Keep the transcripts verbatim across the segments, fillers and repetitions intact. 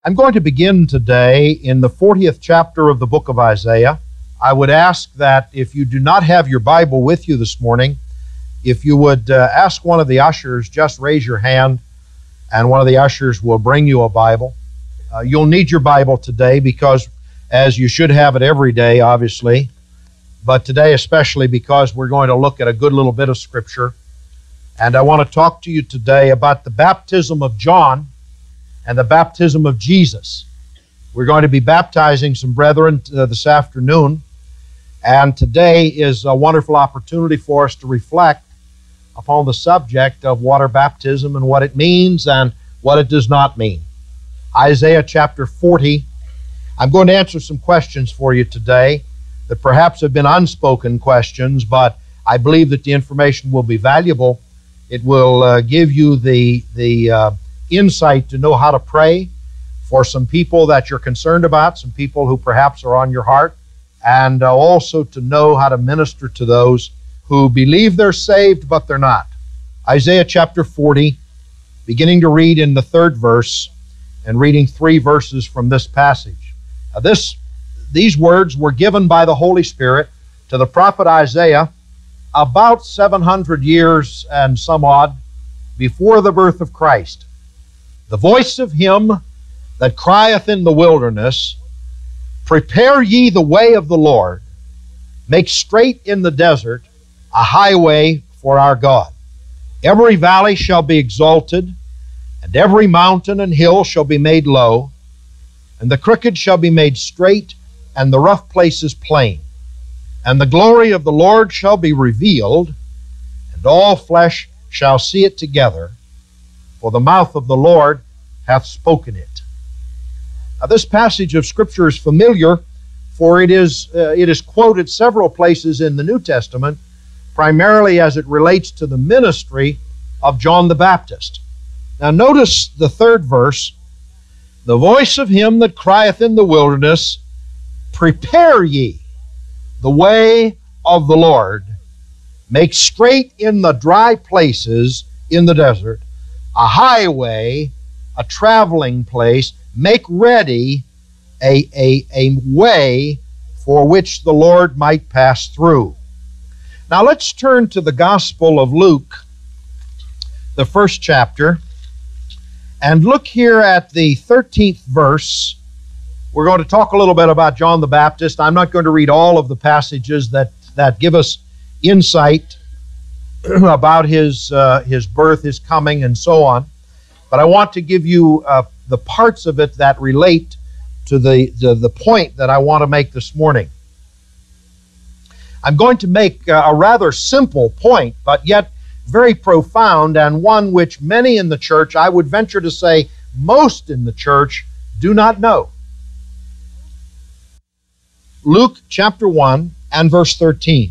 I'm going to begin today in the fortieth chapter of the book of Isaiah. I would ask that if you do not have your Bible with you this morning, if you would uh, ask one of the ushers, just raise your hand, and one of the ushers will bring you a Bible. Uh, you'll need your Bible today because, as you should have it every day, obviously, but today especially because we're going to look at a good little bit of Scripture. And I want to talk to you today about the baptism of John and the baptism of Jesus. We're going to be baptizing some brethren uh, this afternoon, and today is a wonderful opportunity for us to reflect upon the subject of water baptism and what it means and what it does not mean. Isaiah chapter forty. I'm going to answer some questions for you today that perhaps have been unspoken questions, but I believe that the information will be valuable. It will uh, give you the, the uh, insight to know how to pray for some people that you're concerned about, some people who perhaps are on your heart, and uh, also to know how to minister to those who believe they're saved but they're not. Isaiah chapter forty, beginning to read in the third verse and reading three verses from this passage. Now this, these words were given by the Holy Spirit to the prophet Isaiah about seven hundred years and some odd before the birth of Christ. The voice of him that crieth in the wilderness, prepare ye the way of the Lord, make straight in the desert a highway for our God. Every valley shall be exalted, and every mountain and hill shall be made low, and the crooked shall be made straight, and the rough places plain. And the glory of the Lord shall be revealed, and all flesh shall see it together, for the mouth of the Lord hath spoken it. Now, this passage of Scripture is familiar, for it is, uh, it is quoted several places in the New Testament, primarily as it relates to the ministry of John the Baptist. Now, notice the third verse. The voice of him that crieth in the wilderness, prepare ye the way of the Lord, make straight in the dry places in the desert a highway, a traveling place, make ready a, a, a way for which the Lord might pass through. Now let's turn to the Gospel of Luke, the first chapter, and look here at the thirteenth verse. We're going to talk a little bit about John the Baptist. I'm not going to read all of the passages that, that give us insight about his, uh, his birth, his coming, and so on. But I want to give you uh, the parts of it that relate to the, the, the point that I want to make this morning. I'm going to make uh, a rather simple point, but yet very profound, and one which many in the church, I would venture to say most in the church, do not know. Luke chapter one and verse thirteen.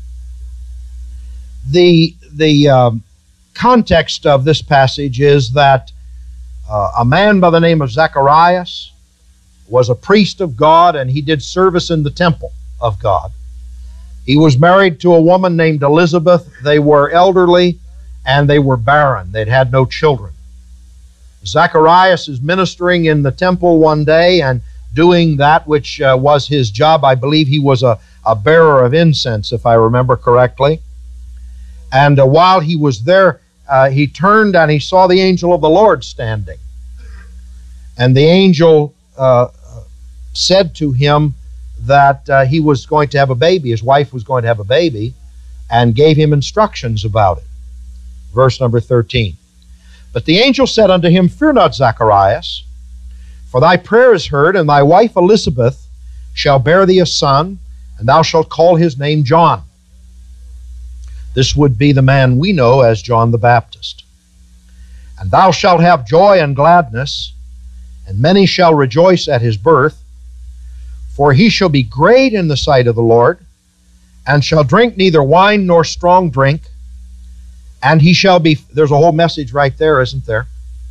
The, the um, context of this passage is that uh, a man by the name of Zacharias was a priest of God, and he did service in the temple of God. He was married to a woman named Elizabeth. They were elderly, and they were barren. They'd had no children. Zacharias is ministering in the temple one day and doing that which uh, was his job. I believe he was a, a bearer of incense, if I remember correctly. And uh, while he was there, uh, he turned and he saw the angel of the Lord standing. And the angel uh, said to him that uh, he was going to have a baby. His wife was going to have a baby, and gave him instructions about it. Verse number thirteen. But the angel said unto him, Fear not, Zacharias, for thy prayer is heard, and thy wife Elizabeth shall bear thee a son, and thou shalt call his name John. This would be the man we know as John the Baptist. And thou shalt have joy and gladness, and many shall rejoice at his birth, for he shall be great in the sight of the Lord, and shall drink neither wine nor strong drink, and he shall be, there's a whole message right there, isn't there?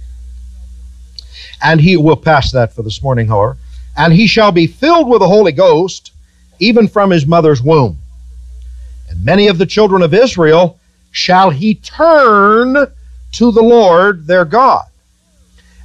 And he will pass that for this morning, however. And he shall be filled with the Holy Ghost, even from his mother's womb. And many of the children of Israel shall he turn to the Lord their God.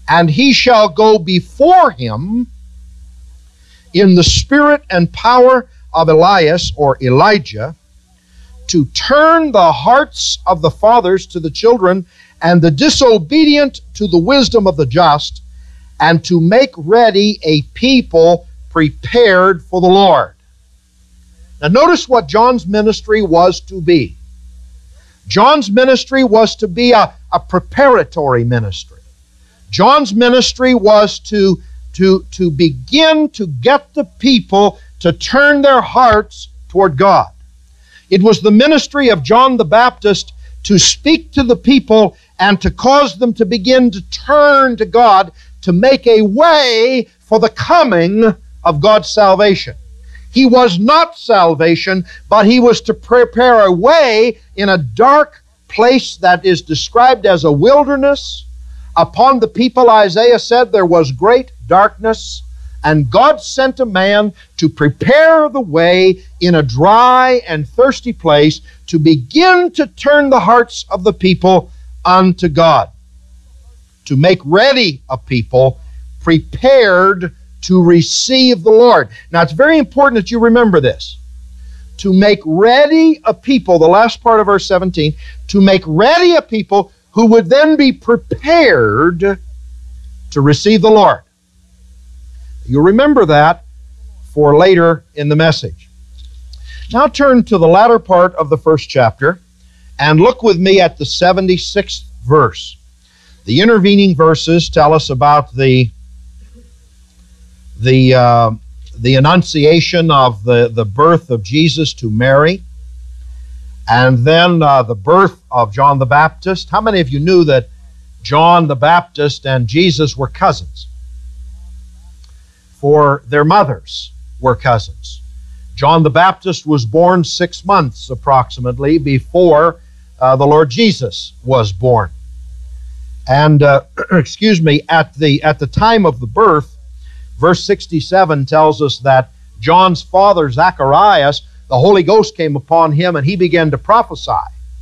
And he shall go before him in the spirit and power of Elias, or Elijah, to turn the hearts of the fathers to the children, and the disobedient to the wisdom of the just, and to make ready a people prepared for the Lord. Now notice what John's ministry was to be. John's ministry was to be a, a preparatory ministry. John's ministry was to, to, to begin to get the people to turn their hearts toward God. It was the ministry of John the Baptist to speak to the people and to cause them to begin to turn to God, to make a way for the coming of God's salvation. He was not salvation, but he was to prepare a way in a dark place that is described as a wilderness. Upon the people, Isaiah said, there was great darkness, and God sent a man to prepare the way in a dry and thirsty place to begin to turn the hearts of the people unto God, to make ready a people prepared to receive the Lord. Now, it's very important that you remember this. To make ready a people, the last part of verse seventeen, to make ready a people who would then be prepared to receive the Lord. You'll remember that for later in the message. Now turn to the latter part of the first chapter and look with me at the seventy-sixth verse. The intervening verses tell us about the the uh, the annunciation of the, the birth of Jesus to Mary, and then uh, the birth of John the Baptist. How many of you knew that John the Baptist and Jesus were cousins? For their mothers were cousins. John the Baptist was born six months approximately before uh, the Lord Jesus was born. And, uh, excuse me, at the, at the time of the birth, verse sixty-seven tells us that John's father, Zacharias, the Holy Ghost came upon him and he began to prophesy.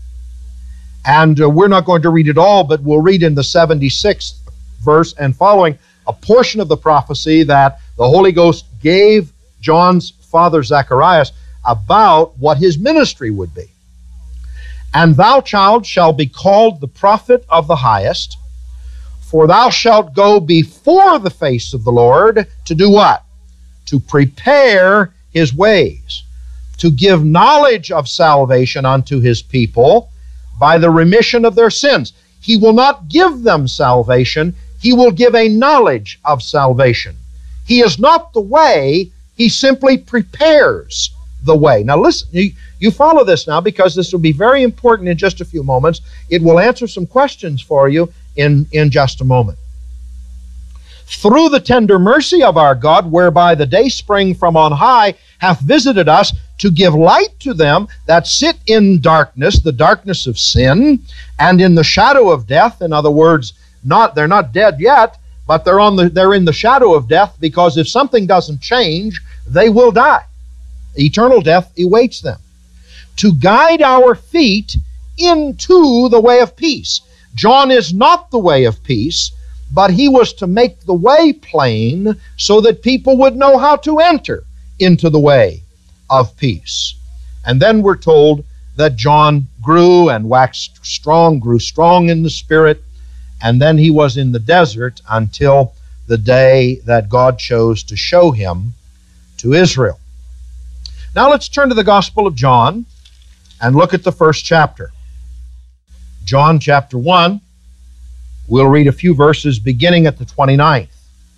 And uh, we're not going to read it all, but we'll read in the seventy-sixth verse and following a portion of the prophecy that the Holy Ghost gave John's father, Zacharias, about what his ministry would be. And thou, child, shalt be called the prophet of the highest, for thou shalt go before the face of the Lord to do what? To prepare his ways, to give knowledge of salvation unto his people by the remission of their sins. He will not give them salvation, he will give a knowledge of salvation. He is not the way, he simply prepares the way. Now listen, you, you follow this now, because this will be very important in just a few moments. It will answer some questions for you in, in just a moment. Through the tender mercy of our God, whereby the dayspring from on high hath visited us, to give light to them that sit in darkness, the darkness of sin, and in the shadow of death. In other words, not they're not dead yet, but they're on the they're in the shadow of death, because if something doesn't change, they will die. Eternal death awaits them. To guide our feet into the way of peace. John is not the way of peace, but he was to make the way plain so that people would know how to enter into the way of peace. And then we're told that John grew and waxed strong, grew strong in the Spirit, and then he was in the desert until the day that God chose to show him to Israel. Now let's turn to the Gospel of John and look at the first chapter. John chapter one, we'll read a few verses beginning at the twenty-ninth.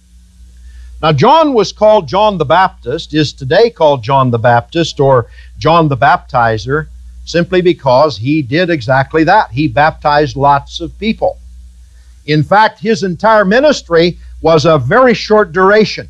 Now John was called John the Baptist, is today called John the Baptist or John the Baptizer, simply because he did exactly that. He baptized lots of people. In fact, his entire ministry was a very short duration.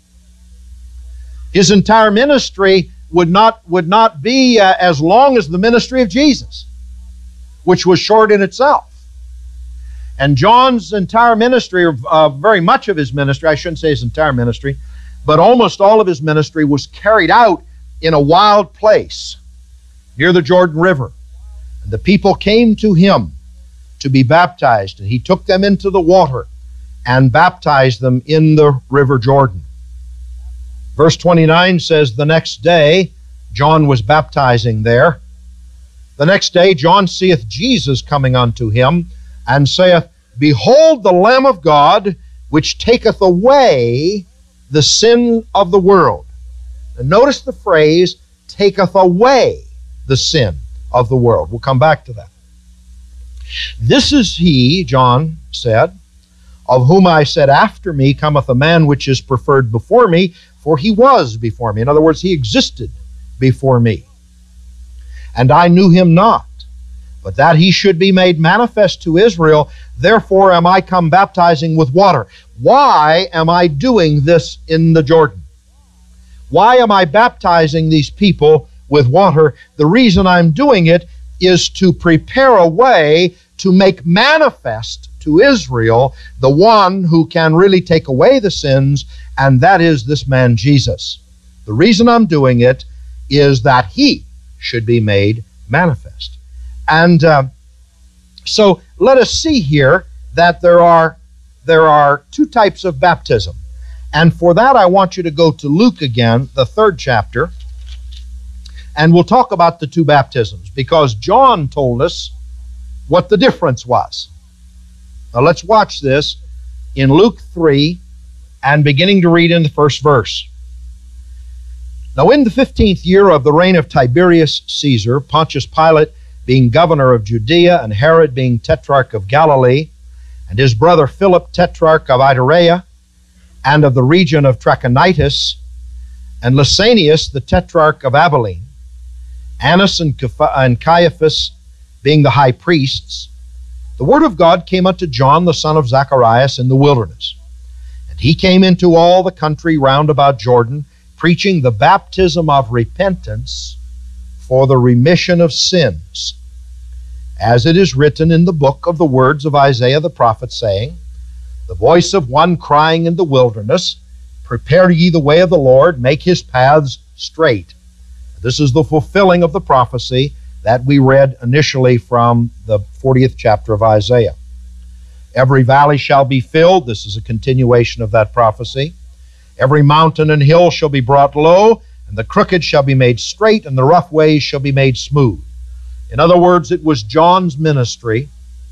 His entire ministry would not, would not be uh, as long as the ministry of Jesus, which was short in itself. And John's entire ministry, or uh, very much of his ministry, I shouldn't say his entire ministry, but almost all of his ministry was carried out in a wild place near the Jordan River. And the people came to him to be baptized, and he took them into the water, and baptized them in the river Jordan. Verse twenty-nine says, the next day John was baptizing there. The next day John seeth Jesus coming unto him, and saith, Behold the Lamb of God, which taketh away the sin of the world. And notice the phrase, taketh away the sin of the world. We'll come back to that. This is he, John said, of whom I said, After me cometh a man which is preferred before me, for he was before me. In other words, he existed before me. And I knew him not, but that he should be made manifest to Israel. Therefore am I come baptizing with water. Why am I doing this in the Jordan? Why am I baptizing these people with water? The reason I'm doing it is to prepare a way to make manifest to Israel the one who can really take away the sins, and that is this man Jesus. The reason I'm doing it is that he should be made manifest. And uh, so let us see here that there are, there are two types of baptism. And for that I want you to go to Luke again, the third chapter, and we'll talk about the two baptisms, because John told us what the difference was. Now let's watch this in Luke three, and beginning to read in the first verse. Now in the fifteenth year of the reign of Tiberius Caesar, Pontius Pilate being governor of Judea, and Herod being tetrarch of Galilee, and his brother Philip tetrarch of Iturea, and of the region of Trachonitis, and Lysanias the tetrarch of Abilene, Annas and Caiaphas being the high priests, the word of God came unto John the son of Zacharias in the wilderness. And he came into all the country round about Jordan, preaching the baptism of repentance for the remission of sins, as it is written in the book of the words of Isaiah the prophet, saying, The voice of one crying in the wilderness, Prepare ye the way of the Lord, make his paths straight. This is the fulfilling of the prophecy that we read initially from the fortieth chapter of Isaiah. Every valley shall be filled. This is a continuation of that prophecy. Every mountain and hill shall be brought low, and the crooked shall be made straight, and the rough ways shall be made smooth. In other words, it was John's ministry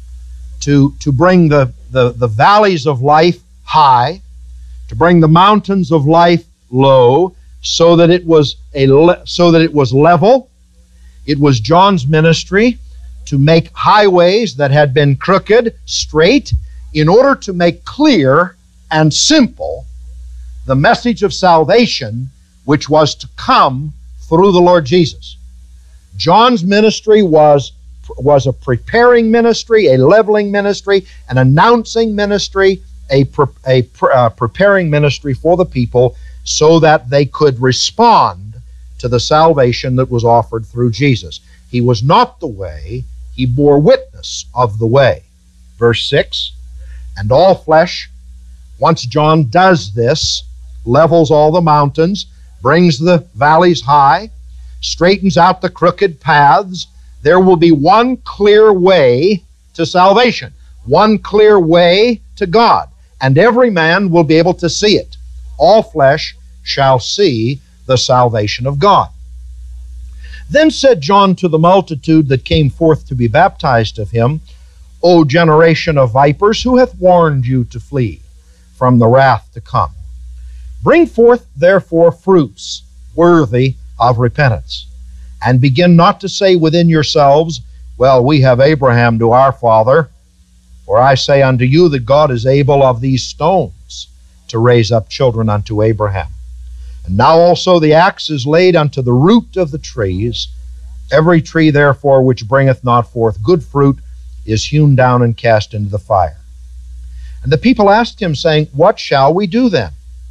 to, to bring the, the, the valleys of life high, to bring the mountains of life low, so that it was a le- so that it was level. It was John's ministry to make highways that had been crooked straight, in order to make clear and simple the message of salvation which was to come through the Lord Jesus. John's ministry was, was a preparing ministry, a leveling ministry, an announcing ministry, a, pre, a pre, uh, preparing ministry for the people, so that they could respond to the salvation that was offered through Jesus. He was not the way, he bore witness of the way. Verse six, and all flesh, once John does this, levels all the mountains, brings the valleys high, straightens out the crooked paths, there will be one clear way to salvation, one clear way to God, and every man will be able to see it. All flesh shall see the salvation of God. Then said John to the multitude that came forth to be baptized of him, O generation of vipers, who hath warned you to flee from the wrath to come? Bring forth therefore fruits worthy of repentance, and begin not to say within yourselves, Well, we have Abraham to our father. For I say unto you that God is able of these stones to raise up children unto Abraham. And now also the axe is laid unto the root of the trees. Every tree therefore which bringeth not forth good fruit is hewn down and cast into the fire. And the people asked him, saying, What shall we do then?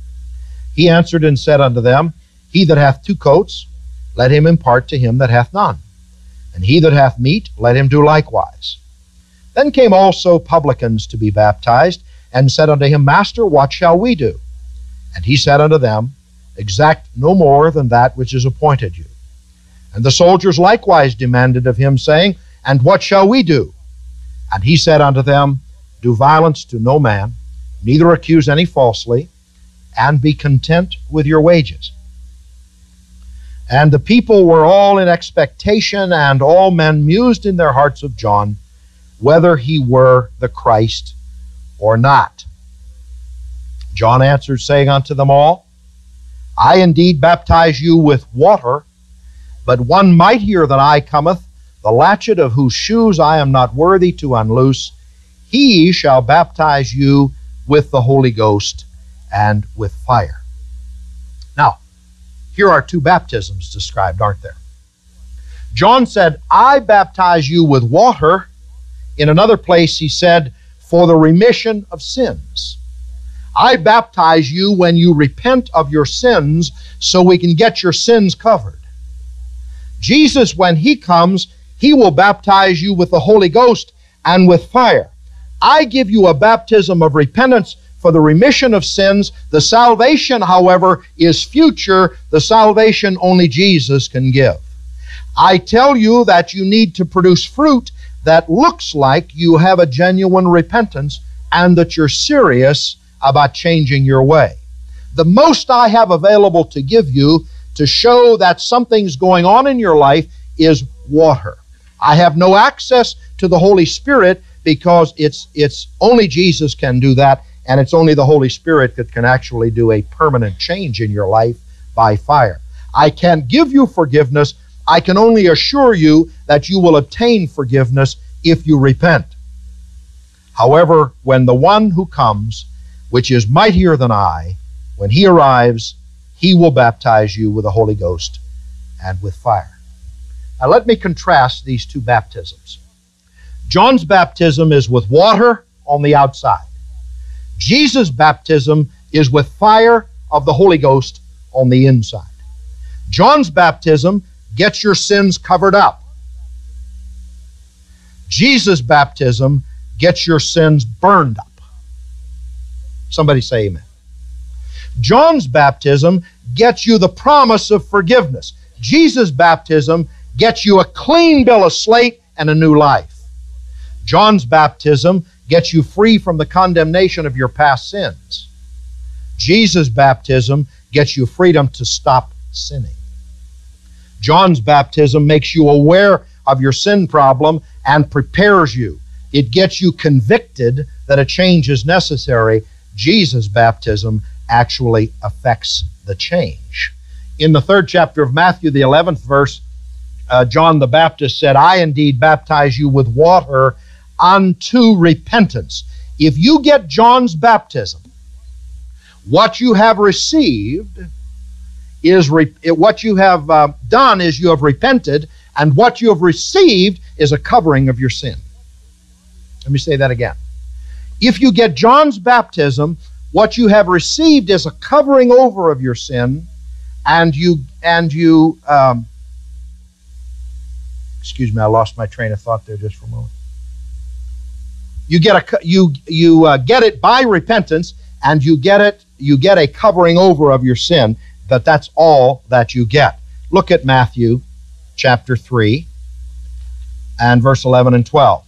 He answered and said unto them, He that hath two coats, let him impart to him that hath none. And he that hath meat, let him do likewise. Then came also publicans to be baptized, and said unto him, Master, what shall we do? And he said unto them, Exact no more than that which is appointed you. And the soldiers likewise demanded of him, saying, And what shall we do? And he said unto them, Do violence to no man, neither accuse any falsely, and be content with your wages. And the people were all in expectation, and all men mused in their hearts of John, whether he were the Christ or not. John answered, saying unto them all, I indeed baptize you with water, but one mightier than I cometh, the latchet of whose shoes I am not worthy to unloose. He shall baptize you with the Holy Ghost and with fire. Now, here are two baptisms described, aren't there? John said, I baptize you with water. In another place he said, for the remission of sins. I baptize you when you repent of your sins so we can get your sins covered. Jesus, when he comes, he will baptize you with the Holy Ghost and with fire. I give you a baptism of repentance for the remission of sins. The salvation, however, is future. The salvation only Jesus can give. I tell you that you need to produce fruit that looks like you have a genuine repentance and that you're serious about changing your way. The most I have available to give you to show that something's going on in your life is water. I have no access to the Holy Spirit because it's, it's only Jesus can do that, and it's only the Holy Spirit that can actually do a permanent change in your life by fire. I can't give you forgiveness. I can only assure you that you will obtain forgiveness if you repent. However, when the one who comes, which is mightier than I, when he arrives, he will baptize you with the Holy Ghost and with fire. Now let me contrast these two baptisms. John's baptism is with water on the outside. Jesus' baptism is with fire of the Holy Ghost on the inside. John's baptism gets your sins covered up. Jesus' baptism gets your sins burned up. Somebody say amen. John's baptism gets you the promise of forgiveness. Jesus' baptism gets you a clean bill of slate and a new life. John's baptism gets you free from the condemnation of your past sins. Jesus' baptism gets you freedom to stop sinning. John's baptism makes you aware of your sin problem and prepares you. It gets you convicted that a change is necessary. Jesus' baptism actually affects the change. In the third chapter of Matthew, the eleventh verse, uh, John the Baptist said, I indeed baptize you with water unto repentance. If you get John's baptism, what you have received is, re- what you have uh, done is you have repented, and what you have received is a covering of your sin. Let me say that again. If you get John's baptism, what you have received is a covering over of your sin, and you, and you, um, excuse me, I lost my train of thought there just for a moment. You get a, you, you uh, get it by repentance, and you get it, you get a covering over of your sin, but that's all that you get. Look at Matthew chapter three and verse eleven and twelve.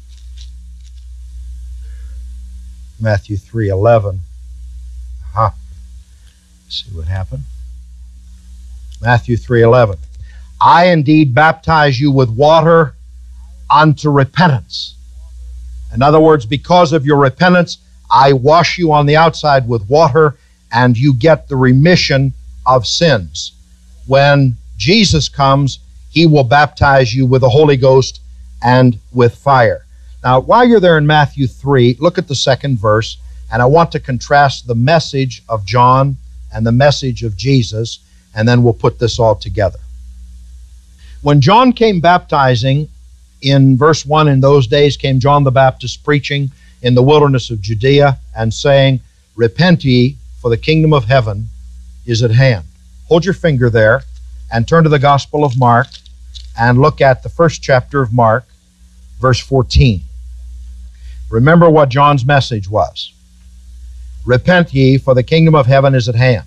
Matthew three eleven. Huh. Let's see what happened. Matthew three eleven. I indeed baptize you with water unto repentance. In other words, because of your repentance, I wash you on the outside with water, and you get the remission of sins. When Jesus comes, he will baptize you with the Holy Ghost and with fire. Now, while you're there in Matthew three, look at the second verse, and I want to contrast the message of John and the message of Jesus, and then we'll put this all together. When John came baptizing, in verse one, in those days came John the Baptist preaching in the wilderness of Judea and saying, Repent ye, for the kingdom of heaven is at hand. Hold your finger there and turn to the Gospel of Mark and look at the first chapter of Mark, verse fourteen. Remember what John's message was. Repent ye, for the kingdom of heaven is at hand.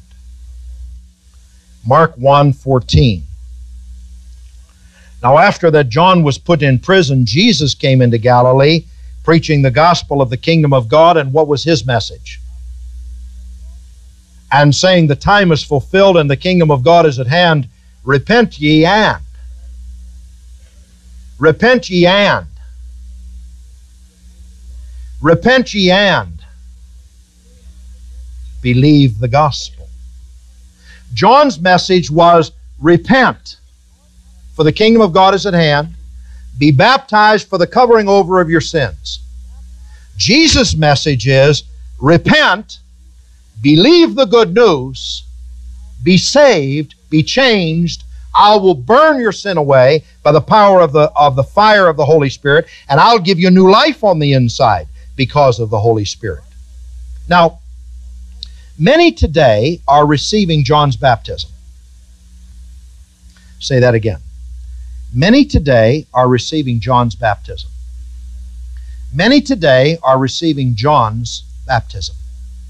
Mark one fourteen. Now after that John was put in prison, Jesus came into Galilee, preaching the gospel of the kingdom of God, and what was his message? And saying the time is fulfilled and the kingdom of God is at hand. Repent ye and. Repent ye and. Repent ye and. Believe the gospel. John's message was repent, for the kingdom of God is at hand. Be baptized for the covering over of your sins. Jesus' message is repent, believe the good news, be saved, be changed. I will burn your sin away by the power of the, of the fire of the Holy Spirit, and I'll give you new life on the inside because of the Holy Spirit. Now, many today are receiving John's baptism. Say that again. Many today are receiving John's baptism. Many today are receiving John's baptism.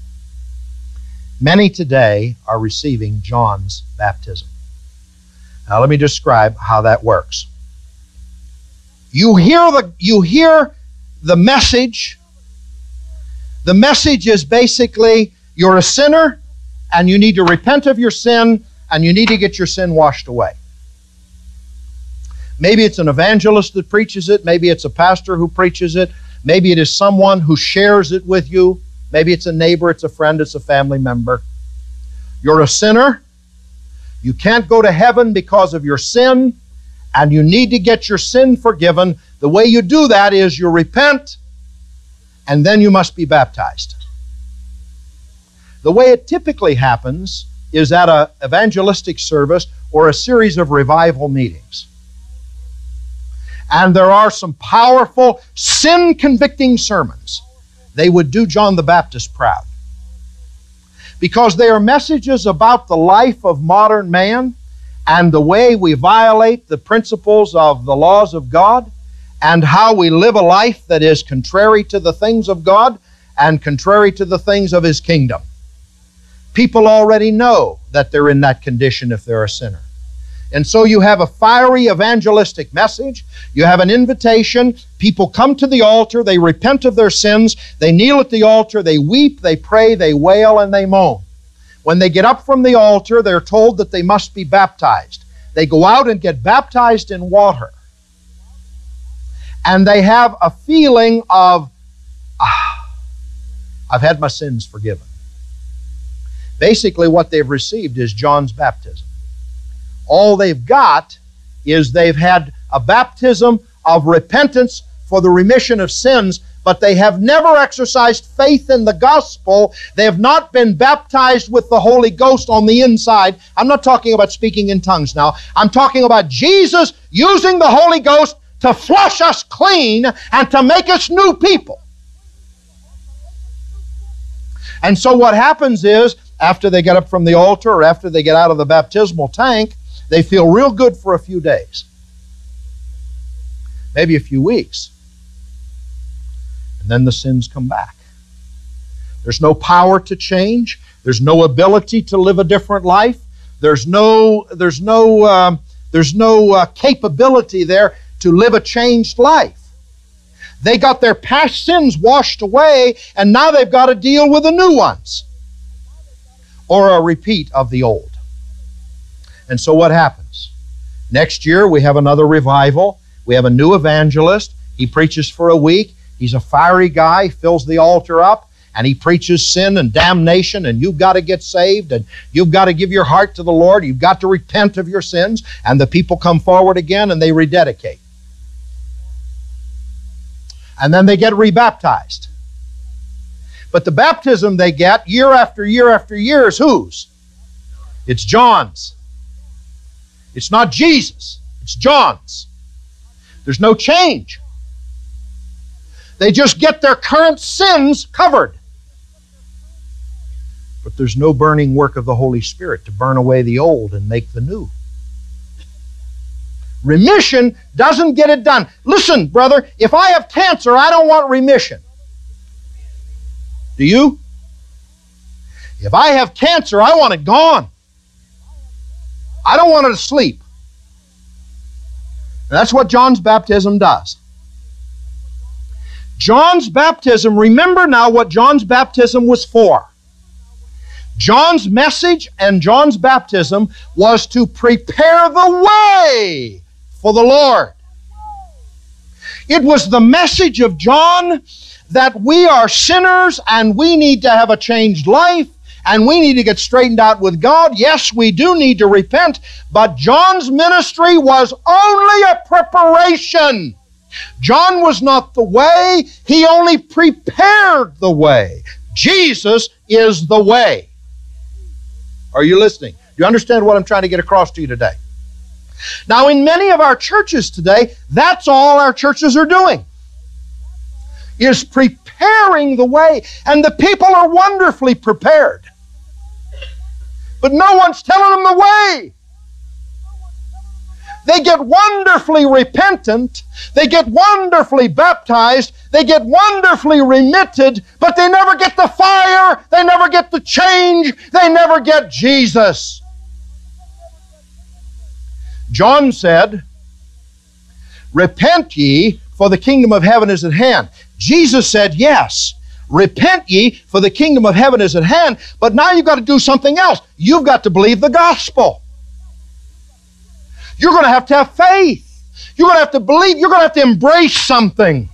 Many today are receiving John's baptism. Now let me describe how that works. You hear the, you hear the message. The message is basically you're a sinner and you need to repent of your sin and you need to get your sin washed away. Maybe it's an evangelist that preaches it. Maybe it's a pastor who preaches it. Maybe it is someone who shares it with you. Maybe it's a neighbor, it's a friend, it's a family member. You're a sinner. You can't go to heaven because of your sin, and you need to get your sin forgiven. The way you do that is you repent, and then you must be baptized. The way it typically happens is at an evangelistic service or a series of revival meetings. And there are some powerful sin-convicting sermons. They would do John the Baptist proud, because they are messages about the life of modern man and the way we violate the principles of the laws of God and how we live a life that is contrary to the things of God and contrary to the things of His kingdom. People already know that they're in that condition if they're a sinner. And so you have a fiery evangelistic message. You have an invitation. People come to the altar. They repent of their sins. They kneel at the altar. They weep, they pray, they wail, and they moan. When they get up from the altar, they're told that they must be baptized. They go out and get baptized in water. And they have a feeling of, ah, I've had my sins forgiven. Basically, what they've received is John's baptism. All they've got is they've had a baptism of repentance for the remission of sins, but they have never exercised faith in the gospel. They have not been baptized with the Holy Ghost on the inside. I'm not talking about speaking in tongues now. I'm talking about Jesus using the Holy Ghost to flush us clean and to make us new people. And so what happens is, after they get up from the altar or after they get out of the baptismal tank, they feel real good for a few days, maybe a few weeks, and then the sins come back. There's no power to change. There's no ability to live a different life. There's no, there's no, um, there's no uh, capability there to live a changed life. They got their past sins washed away, and now they've got to deal with the new ones, or a repeat of the old. And so what happens? Next year we have another revival. We have a new evangelist. He preaches for a week. He's a fiery guy, fills the altar up, and he preaches sin and damnation, and you've got to get saved, and you've got to give your heart to the Lord. You've got to repent of your sins. And the people come forward again and they rededicate. And then they get rebaptized. But the baptism they get year after year after year is whose? It's John's. It's not Jesus. It's John's. There's no change. They just get their current sins covered. But there's no burning work of the Holy Spirit to burn away the old and make the new. Remission doesn't get it done. Listen, brother, if I have cancer, I don't want remission. Do you? If I have cancer, I want it gone. I don't want it asleep. And that's what John's baptism does. John's baptism, remember now what John's baptism was for. John's message and John's baptism was to prepare the way for the Lord. It was the message of John that we are sinners and we need to have a changed life and we need to get straightened out with God. Yes, we do need to repent, but John's ministry was only a preparation. John was not the way. He only prepared the way. Jesus is the way. Are you listening? Do you understand what I'm trying to get across to you today? Now, in many of our churches today, that's all our churches are doing, is preparing the way. And the people are wonderfully prepared. But no one's telling them the way. They get wonderfully repentant. They get wonderfully baptized. They get wonderfully remitted, but they never get the fire. They never get the change. They never get Jesus. John said, "Repent ye, for the kingdom of heaven is at hand." Jesus said, yes, repent ye, for the kingdom of heaven is at hand. But now you've got to do something else. You've got to believe the gospel. You're going to have to have faith. You're going to have to believe. You're going to have to embrace something.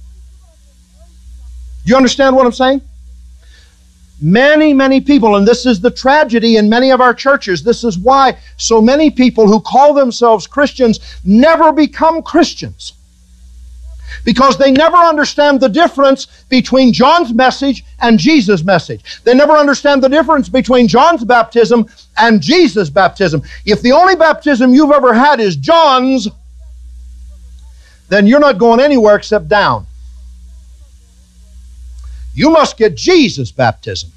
You understand what I'm saying? Many, many people, and this is the tragedy in many of our churches, this is why so many people who call themselves Christians never become Christians. Because they never understand the difference between John's message and Jesus' message. They never understand the difference between John's baptism and Jesus' baptism. If the only baptism you've ever had is John's, then you're not going anywhere except down. You must get Jesus' baptism.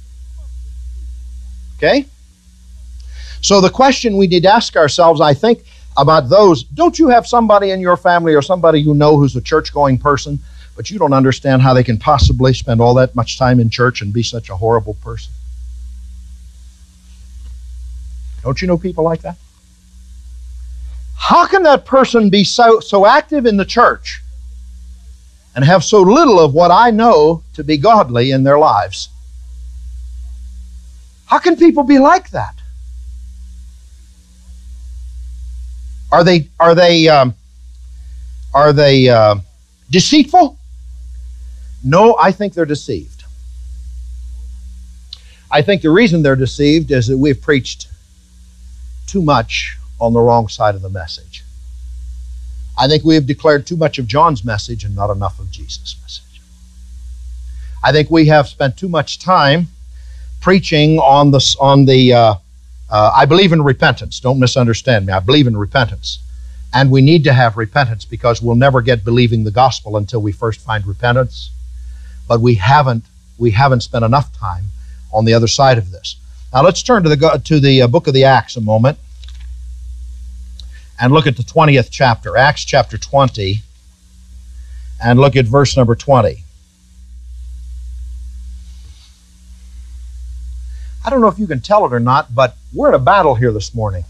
Okay? So the question we need to ask ourselves, I think, about those, don't you have somebody in your family or somebody you know who's a church-going person, but you don't understand how they can possibly spend all that much time in church and be such a horrible person? Don't you know people like that? How can that person be so, so active in the church and have so little of what I know to be godly in their lives? How can people be like that? Are they are they um, are they uh, deceitful? No, I think they're deceived. I think the reason they're deceived is that we've preached too much on the wrong side of the message. I think we have declared too much of John's message and not enough of Jesus' message. I think we have spent too much time preaching on the on the. Uh, Uh, I believe in repentance. Don't misunderstand me. I believe in repentance. And we need to have repentance because we'll never get believing the gospel until we first find repentance. But we haven't, we haven't spent enough time on the other side of this. Now let's turn to the, to the uh, book of the Acts a moment and look at the twentieth chapter, Acts chapter twenty, and look at verse number twenty. I don't know if you can tell it or not, but we're in a battle here this morning.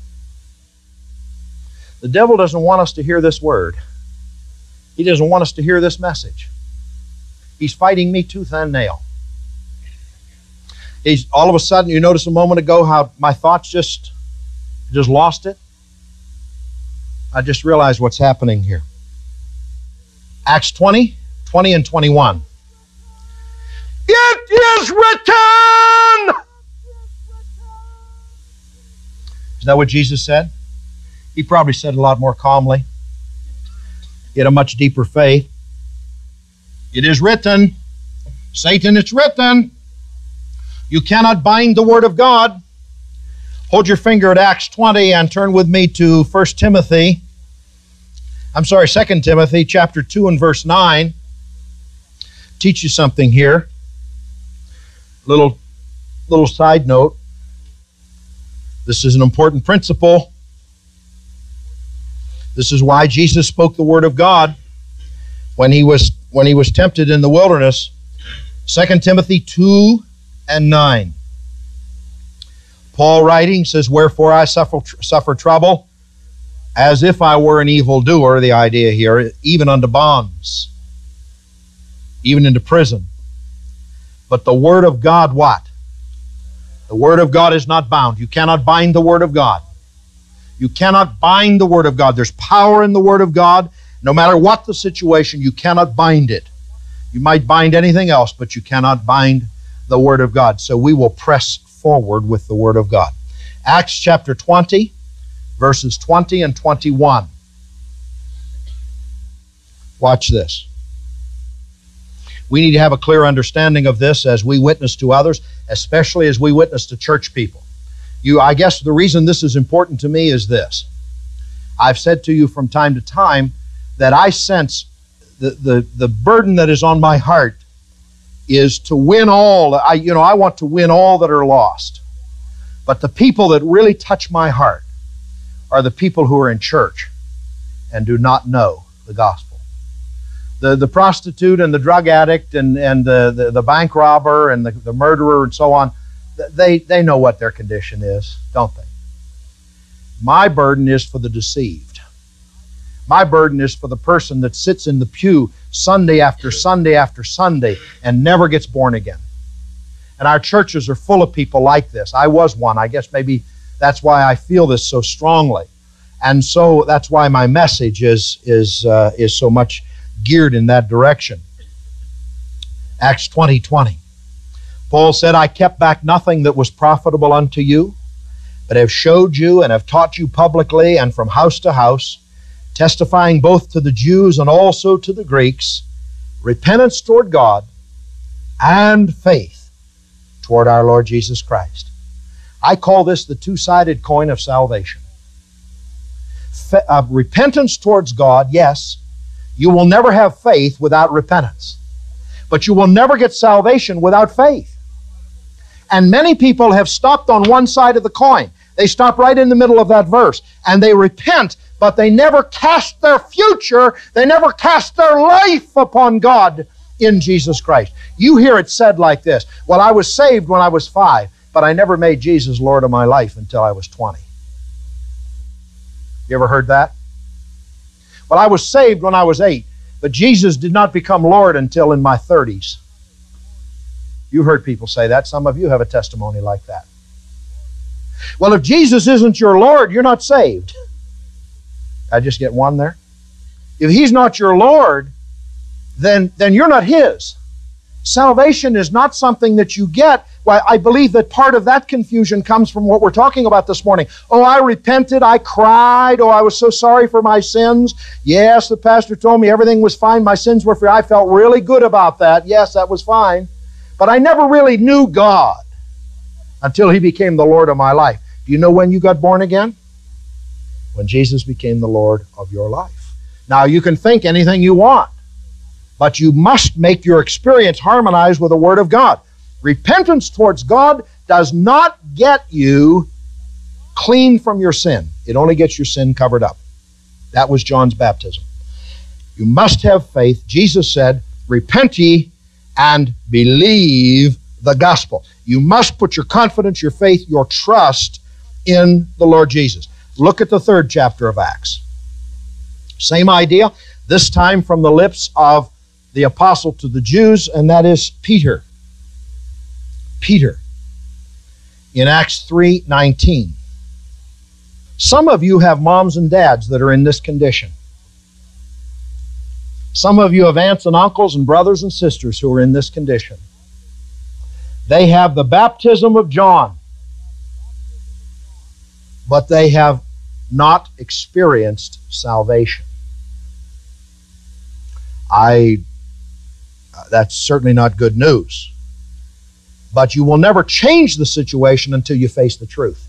The devil doesn't want us to hear this word. He doesn't want us to hear this message. He's fighting me tooth and nail. He's all of a sudden, you noticed a moment ago how my thoughts just, just lost it? I just realized what's happening here. Acts twenty, twenty and twenty-one. It is written! Is that what Jesus said? He probably said it a lot more calmly. He had a much deeper faith. It is written, Satan, it's written. You cannot bind the word of God. Hold your finger at Acts twenty and turn with me to First Timothy. I'm sorry, Second Timothy chapter two and verse nine. Teach you something here. Little, little side note. This is an important principle. This is why Jesus spoke the word of God when he was when he was tempted in the wilderness. Second Timothy two and nine. Paul writing says, "Wherefore I suffer suffer trouble, as if I were an evildoer," the idea here, even unto bonds. even into prison. But the Word of God, what? The Word of God is not bound. You cannot bind the Word of God. You cannot bind the Word of God. There's power in the Word of God. No matter what the situation, you cannot bind it. You might bind anything else, but you cannot bind the Word of God. So we will press forward with the Word of God. Acts chapter twenty, verses twenty and twenty-one. Watch this. We need to have a clear understanding of this as we witness to others, especially as we witness to church people. You, I guess the reason this is important to me is this. I've said to you from time to time that I sense the, the, the burden that is on my heart is to win all. I, you know, I want to win all that are lost. But the people that really touch my heart are the people who are in church and do not know the gospel. The, the prostitute and the drug addict and, and the, the, the bank robber and the, the murderer and so on, they, they know what their condition is, don't they? My burden is for the deceived. My burden is for the person that sits in the pew Sunday after Sunday after Sunday and never gets born again. And our churches are full of people like this. I was one. I guess maybe that's why I feel this so strongly. And so that's why my message is, is, uh, is so much geared in that direction. Acts twenty twenty. Paul said, I kept back nothing that was profitable unto you, but have showed you and have taught you publicly and from house to house, testifying both to the Jews and also to the Greeks, repentance toward God and faith toward our Lord Jesus Christ. I call this the two-sided coin of salvation. Fe- uh, repentance towards God, yes. You will never have faith without repentance. But you will never get salvation without faith. And many people have stopped on one side of the coin. They stop right in the middle of that verse. And they repent, but they never cast their future, they never cast their life upon God in Jesus Christ. You hear it said like this, well, I was saved when I was five, but I never made Jesus Lord of my life until I was twenty. You ever heard that? Well, I was saved when I was eight, but Jesus did not become Lord until in my thirties. You've heard people say that. Some of you have a testimony like that. Well, if Jesus isn't your Lord, you're not saved. I just get one there? If He's not your Lord, then, then you're not His. Salvation is not something that you get. Well, I believe that part of that confusion comes from what we're talking about this morning. Oh, I repented, I cried, oh, I was so sorry for my sins. Yes, the pastor told me everything was fine, my sins were free. I felt really good about that. Yes, that was fine. But I never really knew God until He became the Lord of my life. Do you know when you got born again? When Jesus became the Lord of your life. Now, you can think anything you want, but you must make your experience harmonize with the Word of God. Repentance towards God does not get you clean from your sin. It only gets your sin covered up. That was John's baptism. You must have faith. Jesus said, repent ye and believe the gospel. You must put your confidence, your faith, your trust in the Lord Jesus. Look at the third chapter of Acts. Same idea, this time from the lips of the apostle to the Jews, and that is Peter. Peter, in Acts three nineteen. Some of you have moms and dads that are in this condition. Some of you have aunts and uncles and brothers and sisters who are in this condition. They have the baptism of John, but they have not experienced salvation. I, uh, that's certainly not good news. But you will never change the situation until you face the truth.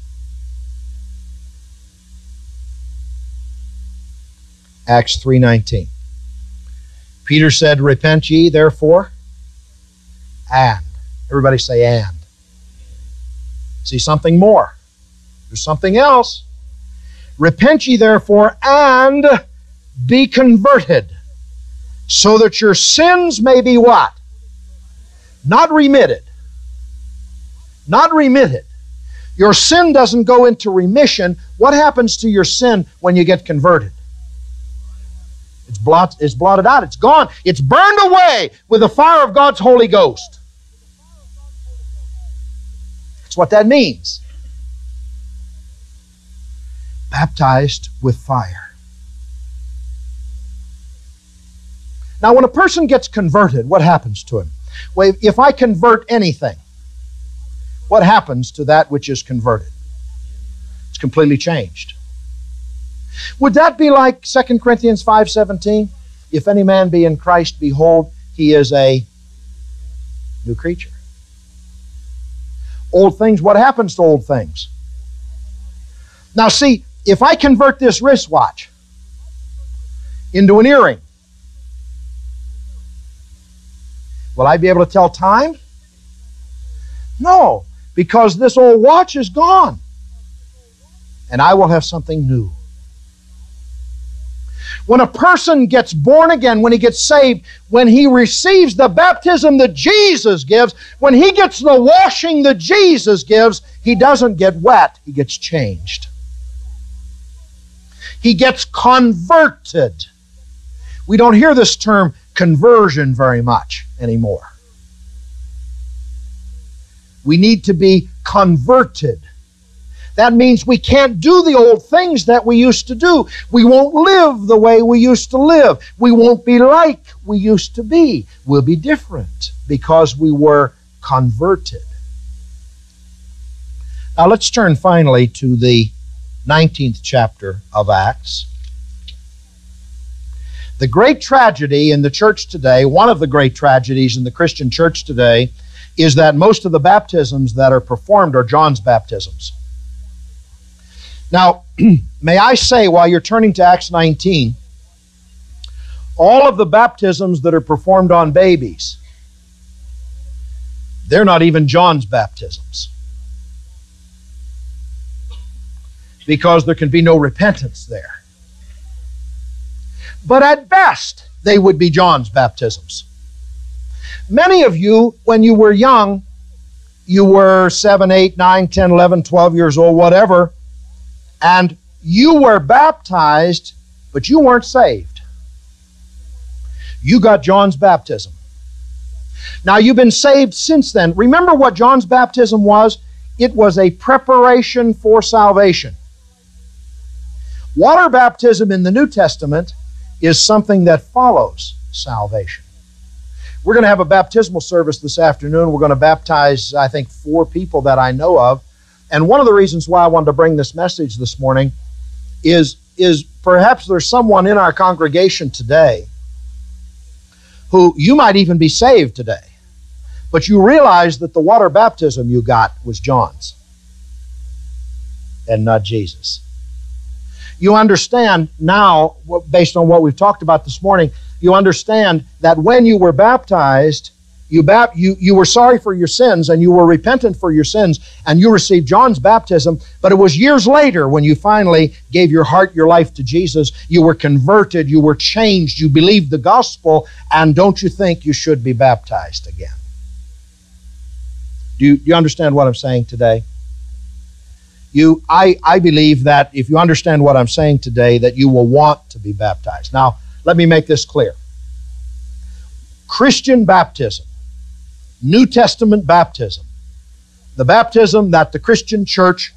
Acts three nineteen. Peter said, repent ye therefore, and. Everybody say and. See, something more. There's something else. Repent ye therefore, and be converted, so that your sins may be what? Not remitted. Not remitted. Your sin doesn't go into remission. What happens to your sin when you get converted? It's, blot, it's blotted out. It's gone. It's burned away with the fire of God's Holy Ghost. That's what that means. Baptized with fire. Now, when a person gets converted, what happens to him? Well, if I convert anything, what happens to that which is converted? It's completely changed. Would that be like Second Corinthians five seventeen? If any man be in Christ, behold, he is a new creature. Old things, what happens to old things? Now see, if I convert this wristwatch into an earring, will I be able to tell time? No, because this old watch is gone. And I will have something new. When a person gets born again, when he gets saved, when he receives the baptism that Jesus gives, when he gets the washing that Jesus gives, he doesn't get wet, he gets changed. He gets converted. We don't hear this term conversion very much anymore. We need to be converted. That means we can't do the old things that we used to do. We won't live the way we used to live. We won't be like we used to be. We'll be different because we were converted. Now let's turn finally to the nineteenth chapter of Acts. The great tragedy in the church today, one of the great tragedies in the Christian church today, is that most of the baptisms that are performed are John's baptisms. Now, may I say, while you're turning to Acts nineteen, all of the baptisms that are performed on babies, they're not even John's baptisms. Because there can be no repentance there. But at best, they would be John's baptisms. Many of you, when you were young, you were seven, eight, nine, ten, eleven, twelve years old, whatever, and you were baptized, but you weren't saved. You got John's baptism. Now, you've been saved since then. Remember what John's baptism was? It was a preparation for salvation. Water baptism in the New Testament is something that follows salvation. We're going to have a baptismal service this afternoon. We're going to baptize, I think, four people that I know of. And one of the reasons why I wanted to bring this message this morning is, is perhaps there's someone in our congregation today who you might even be saved today, but you realize that the water baptism you got was John's and not Jesus. You understand now, based on what we've talked about this morning, you understand that when you were baptized, you, bap you, you were sorry for your sins and you were repentant for your sins and you received John's baptism, but it was years later when you finally gave your heart, your life to Jesus, you were converted, you were changed, you believed the gospel, and don't you think you should be baptized again? Do you, do you understand what I'm saying today? You, I, I believe that if you understand what I'm saying today, that you will want to be baptized. Now, let me make this clear. Christian baptism, New Testament baptism, the baptism that the Christian church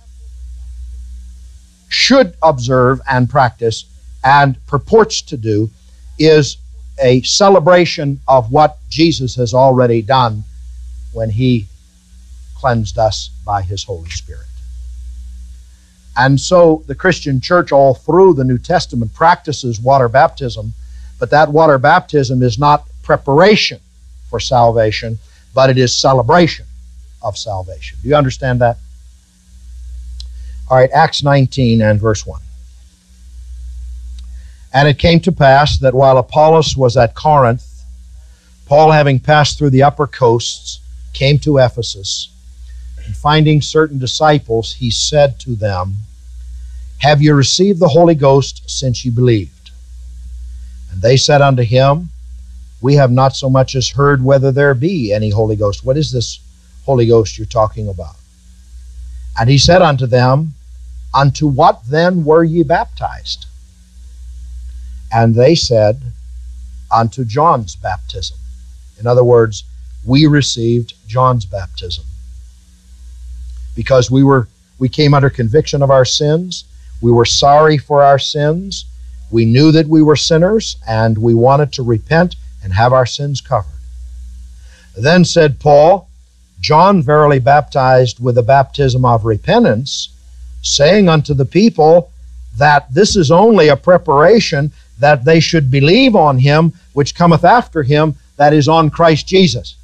should observe and practice and purports to do, is a celebration of what Jesus has already done when He cleansed us by His Holy Spirit. And so the Christian church all through the New Testament practices water baptism, but that water baptism is not preparation for salvation, but it is celebration of salvation. Do you understand that? All right, Acts nineteen and verse one. And it came to pass that while Apollos was at Corinth, Paul, having passed through the upper coasts, came to Ephesus, and finding certain disciples, he said to them, Have you received the Holy Ghost since you believed? And they said unto him, We have not so much as heard whether there be any Holy Ghost. What is this Holy Ghost you're talking about? And he said unto them, Unto what then were ye baptized? And they said, unto John's baptism. In other words, we received John's baptism because we were we came under conviction of our sins. We were sorry for our sins. We knew that we were sinners, and we wanted to repent and have our sins covered. Then said Paul, John verily baptized with the baptism of repentance, saying unto the people that this is only a preparation that they should believe on him which cometh after him, that is, on Christ Jesus.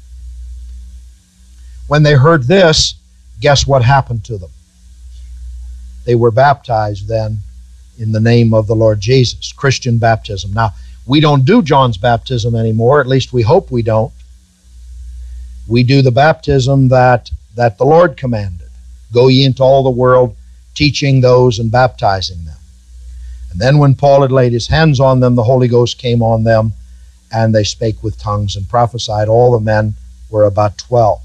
When they heard this, guess what happened to them? They were baptized then in the name of the Lord Jesus, Christian baptism. Now, we don't do John's baptism anymore, at least we hope we don't. We do the baptism that, that the Lord commanded. Go ye into all the world, teaching those and baptizing them. And then when Paul had laid his hands on them, the Holy Ghost came on them, and they spake with tongues and prophesied. All the men were about twelve.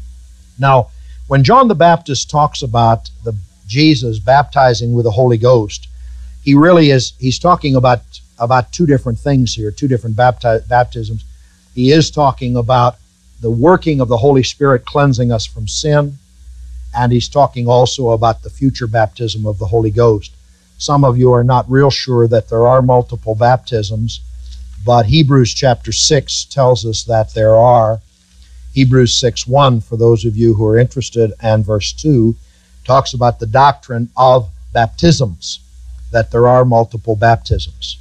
Now, when John the Baptist talks about the Jesus baptizing with the Holy Ghost, he really is, he's talking about, about two different things here, two different bapti- baptisms. He is talking about the working of the Holy Spirit cleansing us from sin, and he's talking also about the future baptism of the Holy Ghost. Some of you are not real sure that there are multiple baptisms, but Hebrews chapter six tells us that there are. Hebrews six one, for those of you who are interested, and verse two, talks about the doctrine of baptisms, that there are multiple baptisms.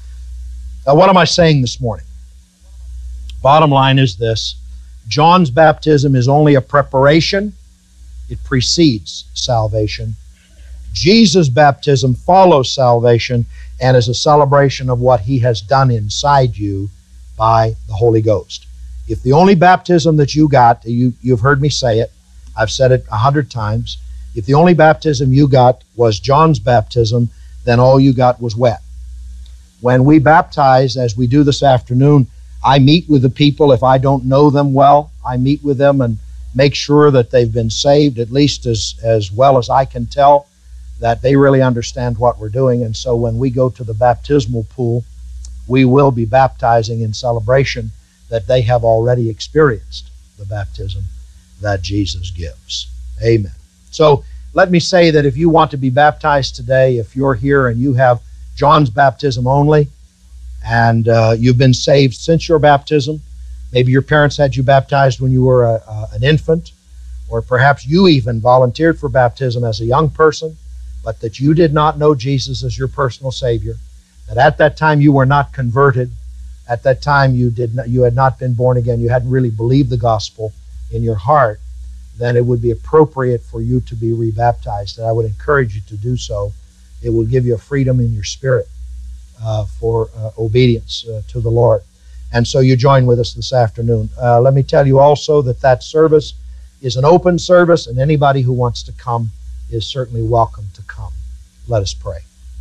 Now, what am I saying this morning? Bottom line is this: John's baptism is only a preparation. It precedes salvation. Jesus' baptism follows salvation and is a celebration of what he has done inside you by the Holy Ghost. If the only baptism that you got, you, you've heard me say it, I've said it a hundred times, if the only baptism you got was John's baptism, then all you got was wet. When we baptize, as we do this afternoon, I meet with the people. If I don't know them well, I meet with them and make sure that they've been saved, at least as, as well as I can tell, that they really understand what we're doing. And so when we go to the baptismal pool, we will be baptizing in celebration that they have already experienced the baptism that Jesus gives. Amen. So let me say that if you want to be baptized today, if you're here and you have John's baptism only, and uh, you've been saved since your baptism, maybe your parents had you baptized when you were a, a, an infant, or perhaps you even volunteered for baptism as a young person, but that you did not know Jesus as your personal Savior, that at that time you were not converted, at that time you did not, you had not been born again, you hadn't really believed the gospel in your heart, then it would be appropriate for you to be rebaptized. And I would encourage you to do so. It will give you a freedom in your spirit uh, for uh, obedience uh, to the Lord. And so you join with us this afternoon. Uh, let me tell you also that that service is an open service, and anybody who wants to come is certainly welcome to come. Let us pray.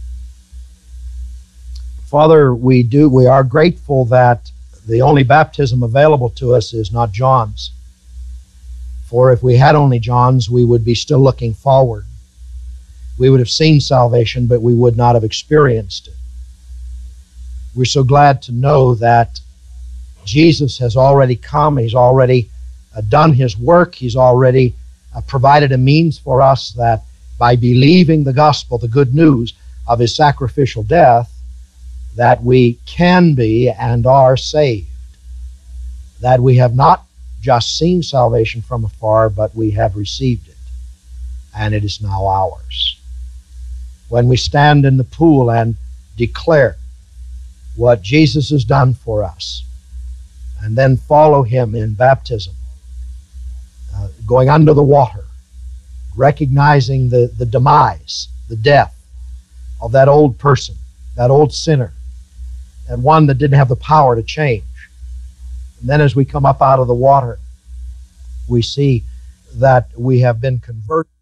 Father, we do we are grateful that the only baptism available to us is not John's. For if we had only John's, we would be still looking forward. We would have seen salvation, but we would not have experienced it. We're so glad to know that Jesus has already come. He's already uh, done his work. He's already uh, provided a means for us that by believing the gospel, the good news of his sacrificial death, that we can be and are saved. That we have not just seen salvation from afar, but we have received it, and it is now ours. When we stand in the pool and declare what Jesus has done for us, and then follow him in baptism, uh, going under the water, recognizing the, the demise, the death of that old person, that old sinner, and one that didn't have the power to change. And then as we come up out of the water, we see that we have been converted.